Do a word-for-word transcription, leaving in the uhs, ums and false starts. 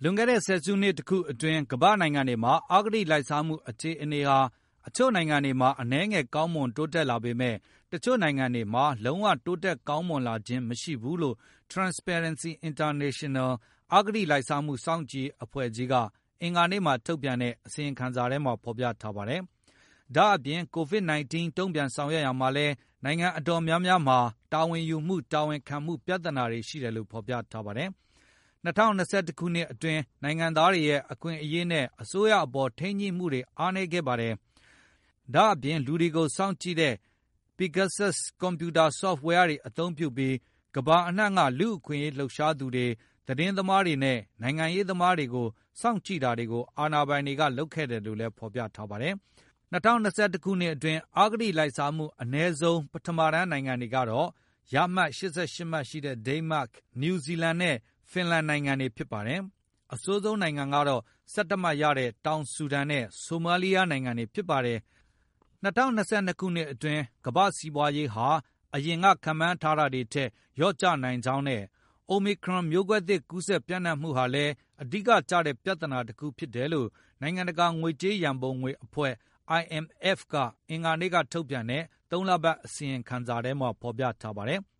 လွန်ခဲ့တဲ့ဆယ်စုနှစ်တခုအတွင်းကမ္ဘာ့နိုင်ငံတွေမှာအဂတိလိုက်စားမှုအခြေအနေဟာအချို့နိုင်ငံတွေမှာအနည်းငယ်ကောင်းမွန်တိုးတက်လာပေမဲ့တချို့နိုင်ငံတွေမှာလုံးဝတိုးတက်ကောင်းမွန်လာခြင်းမရှိဘူးလို့ Transparency International အဂတိလိုက်စားမှုစောင့်ကြည့်အဖွဲ့ကြီးကအင်္ဂါနေ့မှာထုတ်ပြန်တဲ့အစီရင်ခံစာထဲမှာဖေါ်ပြထားပါတယ်။ဒါ့အပြင် ကိုဗစ် ၁၉ တုံ့ပြန်ဆောင်ရွက်ရာမှာလည်းနိုင်ငံအတော်များများမှာတာဝန်ယူမှုတာဝန်ခံမှုပြဿနာတွေရှိတယ်လို့ဖေါ်ပြထားပါတယ်။၂၀၂၁ ခုနှစ်အတွင်းနိုင်ငံသားတွေရဲ့အခွင့်အရေးနဲ့အစိုးရအပေါ်ထိန်းညှိမှုတွေအားနည်းခဲ့ပါတယ်။ဒါ့အပြင်လူတွေကိုစောင့်ကြည့်တဲ့ Pegasus ကွန်ပျူတာ software တွေအသုံးပြုပြီးကမ္ဘာအနှံ့ကလူ့အခွင့်အရေးလှုပ်ရှားသူတွေသတင်းသမားတွေနဲ့နိုင်ငံရေးသမားတွေကိုစောင့်ကြည့်တာတွေကိုအာဏာပိုင်တွေကလုပ်ခဲ့တယ်လို့လည်းဖေါ်ပြထားပါတယ်။၂၀၂၁ ခုနှစ်အတွင်းအဂတိလိုက်စားမှုအနည်းဆုံးပထမတန်းနိုင်ငံတွေကတော့ရမှတ် ၈၈ မှတ်ရှိတဲ့ ဒိန်းမတ်၊နယူးဇီလန်နဲ့ဖင်လန်နိုင်ငံတွေဖြစ်ပါတယ်။အဆိုးဆုံးနိုင်ငံကတော့ဆယ့်တစ်မှတ်ရတဲ့တောင်ဆူဒန်နဲ့ဆိုမာလီယာနိုင်ငံတွေဖြစ်ပါတယ်။၂၀၂၂ ခုနှစ်အတွင်းကမ္ဘာ့စီးပွားရေးဟာအရင်ကခန့်မှန်းထားတာတွေထက်လျော့ကျနိုင်ကြောင်းနဲ့ Omicron မျိုးကွဲသစ်ကူးစက်ပျံ့နှံ့မှုဟာလည်းအဓိကကျတဲ့ပြဿနာတခုဖြစ်တယ်လို့နိုင်ငံတကာငွေကြေးရန်ပုံငွေအဖွဲ့ I M F ကအင်္ဂါနေ့ကထုတ်ပြန်တဲ့သုံးလပတ်အစီရင်ခံစာထဲမှာဖေါ်ပြထားပါတယ်။